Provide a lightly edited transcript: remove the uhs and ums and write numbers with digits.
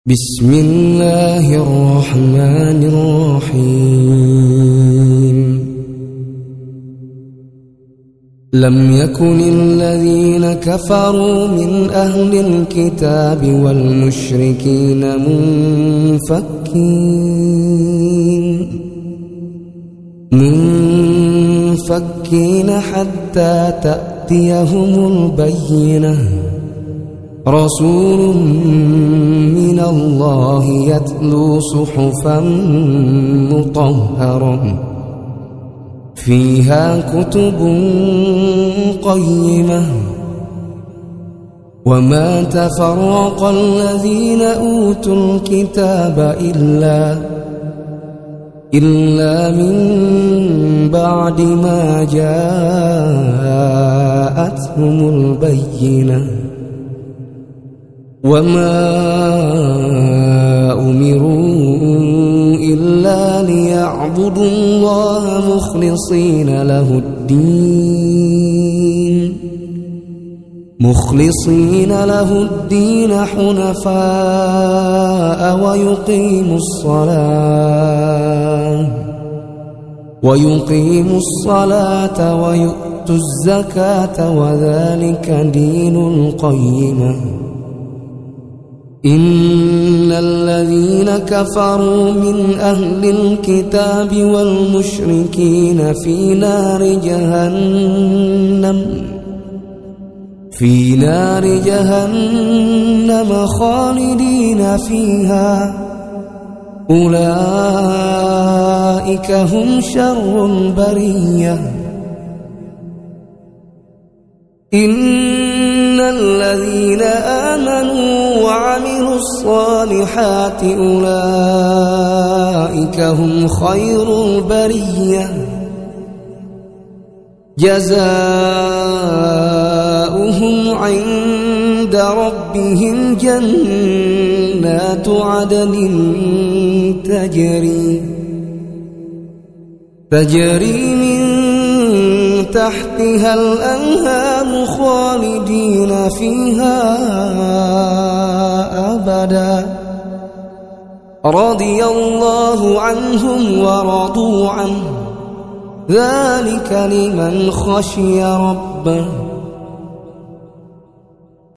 بسم الله الرحمن الرحيم. لم يكن الذين كفروا من أهل الكتاب والمشركين منفكين حتى تأتيهم البينة. رسول من الله يتلو صحفا مطهرة فيها كتب قيمة. وما تفرق الذين أوتوا الكتاب إلا من بعد ما جاءتهم البينة. وما أمروا إلا ليعبدوا الله مخلصين له الدين حنفاء ويقيموا الصلاة ويؤتوا الزكاة وذلك دين القيمة. إن الذين كفروا من أهل الكتاب والمشركين في نار جهنم خالدين فيها. أولئك هم شر البرية. إن الذين آمنوا وعملوا الصالحات أولئك هم خير البرية. جزاؤهم عند ربهم جنات عدن تجري من تحتها الأنهار خالدين فيها أبدا. رضي الله عنهم ورضوا عنه ذلك لمن خشي ربه.